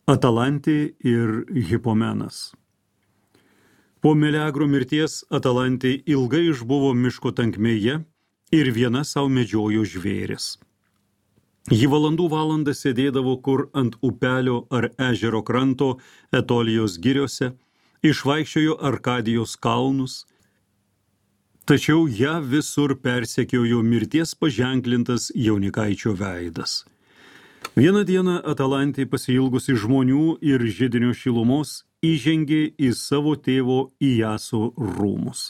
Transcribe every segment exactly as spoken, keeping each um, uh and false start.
Atalantė ir Hipomenas. Po Meleagro mirties Atalantė ilgai išbuvo miško tankmėje ir viena savo medžiojo žvėris. Ji valandų valandą sėdėdavo kur ant upelio ar ežero kranto Etolijos giriose, išvaikščiojo Arkadijos kalnus, tačiau ją visur persekiojo mirties paženklintas jaunikaičio veidas. Vieną dieną Atalantė pasiilgusi žmonių ir židinio šilumos įžengė į savo tėvo Iaso rūmus.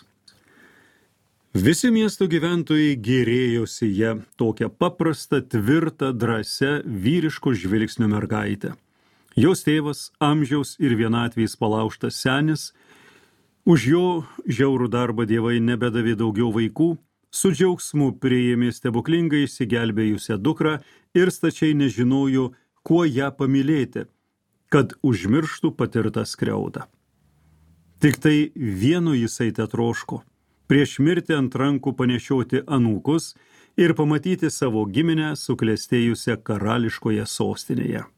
Visi miesto gyventojai gėrėjosi ją tokią paprastą, tvirtą, drąsią, vyriško žvilgsnio mergaitę. Jos tėvas, amžiaus ir vienatvės palaužtas senis, už jo žiaurų darbą dievai nebedavė daugiau vaikų, su džiaugsmu priėmė stebuklingai išsigelbėjusią dukrą ir stačiai nežinojo, kuo ją pamylėti, kad užmirštų patirtą skriaudą. Tik tai vieno jisai tetroško – prieš mirtį ant rankų panešioti anūkus ir pamatyti savo giminę suklestėjusią karališkoje sostinėje.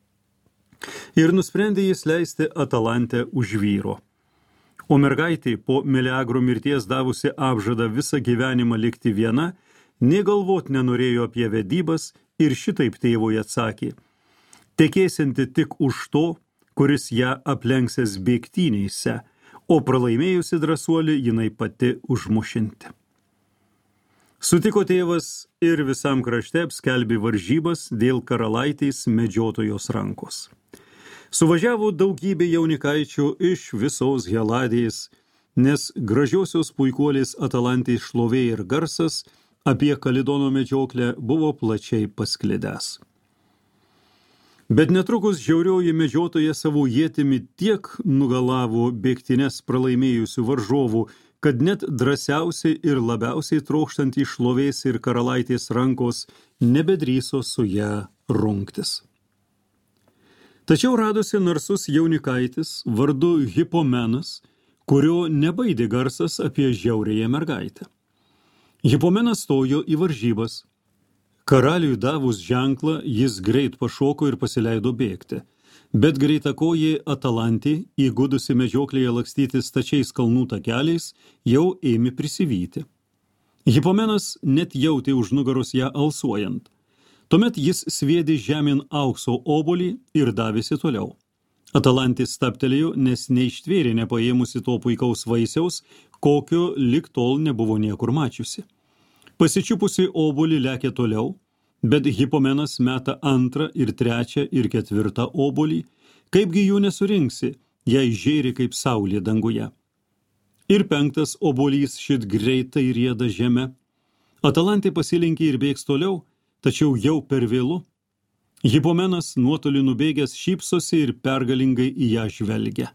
Ir nusprendė jis leisti Atalantę už vyro. O mergaitė po Meleagro mirties davusi apžadą visą gyvenimą likti viena, nė galvot nenorėjo apie vedybas ir šitaip tėvui atsakė: tekėsianti tik už to, kuris ją aplenksęs bėgtynėse, o pralaimėjusi drąsuolį jinai pati užmušinti. Sutiko tėvas ir visam krašte apskelbė varžybas dėl karalaitės medžiotojos rankos. Suvažiavo daugybė jaunikaičių iš visos Heladijos, nes gražiosios puikuolės Atalantės šlovė ir garsas apie Kalidono medžioklę buvo plačiai pasklidęs. Bet netrukus žiaurioji medžiotoja savo ietimi tiek nugalavo bėgtines pralaimėjusių varžovų, kad net drąsiausiai ir labiausiai trokštantys šlovės ir karalaitės rankos nebedrįso su ją rungtis. Tačiau radosi narsus jaunikaitis vardu Hipomenas, kurio nebaidė garsas apie žiaurėją mergaitę. Hipomenas stojo į varžybas. Karaliui davus ženklą, jis greit pašoko ir pasileido bėgti, bet greitakojė Atalantė, įgudusi medžioklėje lakstyti stačiais kalnų takeliais, jau ėmė prisivyti. Hipomenas net jautė už nugaros ją alsuojant. Tuomet jis sviedė žemėn aukso obuolį ir davėsi toliau. Atalantė stabtelėjo, nes neištvėrė nepaėmusi to puikaus vaisiaus, kokio lig tol nebuvo niekur mačiusi. Pasičiupusi obuolį lekė toliau, bet Hipomenas meta antrą ir trečią ir ketvirtą obuolį, kaipgi jų nesurinksi, jei žėri kaip saulė danguje. Ir penktas obuolys šit greitai rieda žeme. Atalantė pasilenkė ir bėgs toliau, tačiau jau per vėlu. Hipomenas nuotolį nubėgęs šypsosi ir pergalingai į ją žvelgia.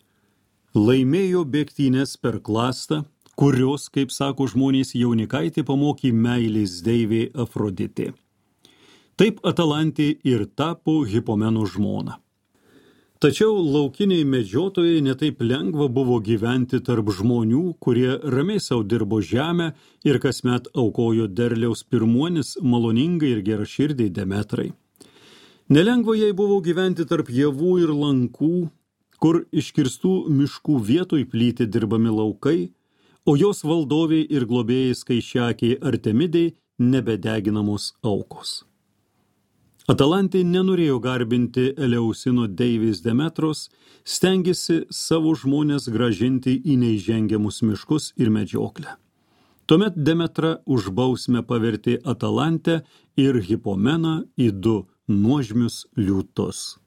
Laimėjo bėgtynės per klastą, kurios, kaip sako žmonės, jaunikaitė pamokė meilės deivė Afroditė. Taip Atalantė ir tapo Hipomeno žmona. Tačiau laukiniai medžiotojai netaip lengva buvo gyventi tarp žmonių, kurie ramiai sau dirbo žemę ir kasmet aukojo derliaus pirmuonis maloningai ir geraširdei Demetrai. Nelengva jai buvo gyventi tarp javų ir lankų, kur iškirstų miškų vietoj plyti dirbami laukai, o jos valdoviai ir globėjai skaičiakiai Artemidei nebedeginamos aukos. Atalantė nenorėjo garbinti Eleusino deivės Demetros, stengėsi savo žmonės grąžinti į neįžengiamus miškus ir medžioklę. Tuomet Demetra už bausmę pavertė Atalantę ir Hipomeną į du nuožmius liūtus.